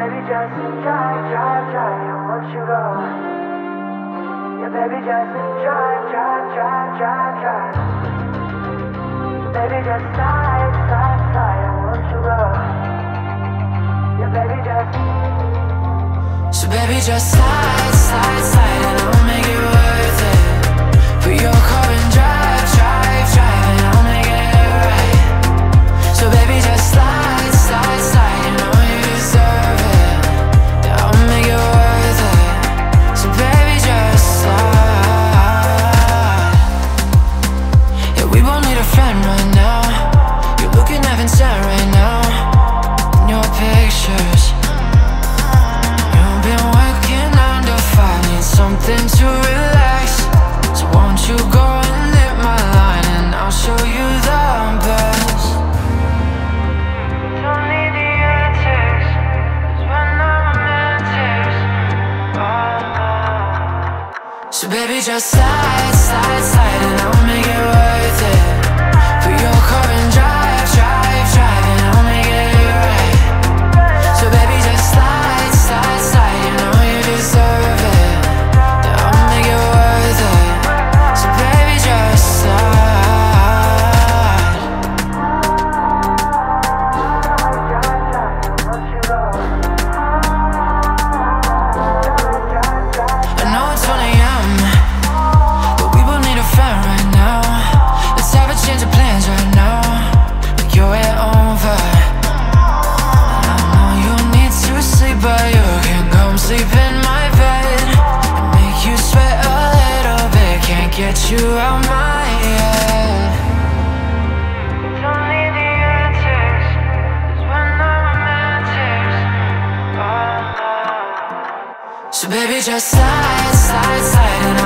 baby, just drive, drive, drive, I want you go. Yeah, baby, just drive, drive, drive, drive, drive. Baby, just slide, slide, slide, I want you go. Yeah, baby, just. So baby, just slide, slide, slide, and I'll make it worth it. Put your car and drive, drive, drive, and I'll make it right. So baby, just slide, slide, slide, you know you deserve it. Yeah, I'll make it worth it. So baby, just slide. Yeah, we both need a friend right now. You're looking heaven sent right now. In your pictures, you've been working 9 to 5, need something to relax. So won't you go and hit my line, and I'll show you the best. Don't need the antics, 'cause we're not romantics. So baby, just slide, slide, slide, and I'll make it worth it. Put your car and drive, drive, drive, and I'll make it right. So baby, just slide, slide, slide, you know you deserve it. Yeah, I'll make it worth it. So baby, just slide. I know it's 1 AM, but we both need a friend right now. Let's have a change of plans right now. Make your way over. I know you need to sleep, but you can come sleep in my bed and make you sweat a little bit. Can't get you out my head. Don't need the antics, 'cause we're not romantics. So baby, just slide, slide, slide, and